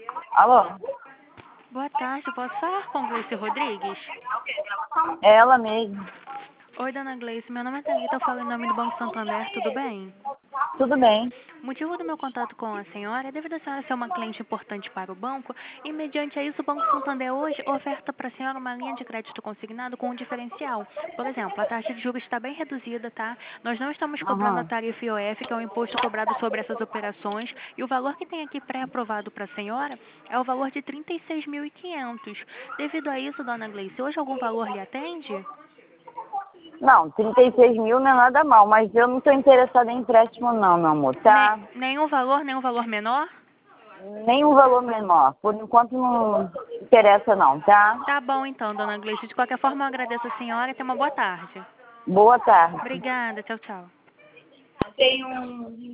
Alô? Boa tarde, posso falar com Gleice Rodrigues? É ela mesmo. Oi, dona Gleice, meu nome é Thalita, eu falo em nome do Banco Santander, tudo bem? Tudo bem. O motivo do meu contato com a senhora é devido a senhora ser uma cliente importante para o banco e, mediante a isso, o Banco Santander hoje oferta para a senhora uma linha de crédito consignado com um diferencial. Por exemplo, a taxa de juros está bem reduzida, tá? Nós não estamos cobrando a Aham. tarifa IOF, que é o imposto cobrado sobre essas operações, e o valor que tem aqui pré-aprovado para a senhora é o valor de 36.500. Devido a isso, dona Gleice, hoje algum valor lhe atende? Não, 36 mil não é nada mal, mas eu não estou interessada em empréstimo não, meu amor, tá? Nenhum valor menor? Nenhum valor menor. Por enquanto não interessa não, tá? Tá bom então, dona Gleice. De qualquer forma, eu agradeço a senhora e tenha uma boa tarde. Boa tarde. Obrigada, tchau, tchau. Tem um